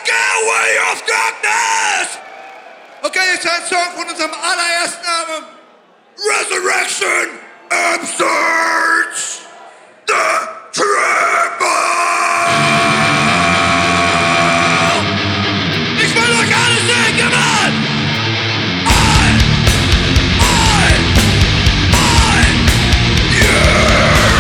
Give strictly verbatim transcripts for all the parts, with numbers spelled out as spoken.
Getaway of Darkness! Okay, jetzt ein Song von unserem allerersten Album. Resurrection Absurds! The Tremble! Ich will euch alle sehen, come on! I, I, I, yeah!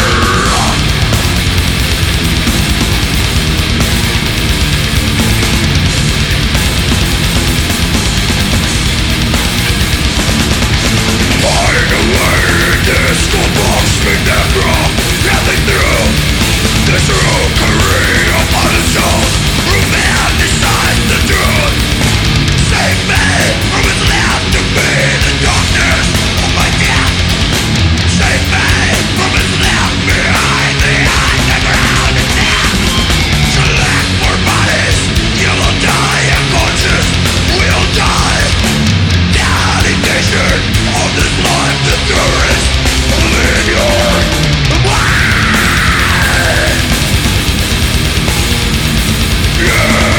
Find a way in this school box, me never nothing through this room, carry upon itself, romanticize the truth. Save me from what's left to be the darkness of my death. Save me from what's left behind the underground and death. Select more bodies, you will die unconscious, we'll die. Nation of this life, the tourist, live your mind. Yeah.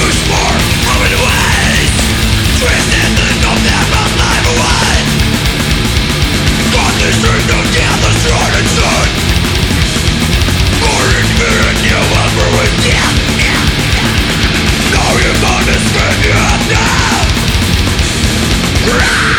Twisted the concept of life away. Run!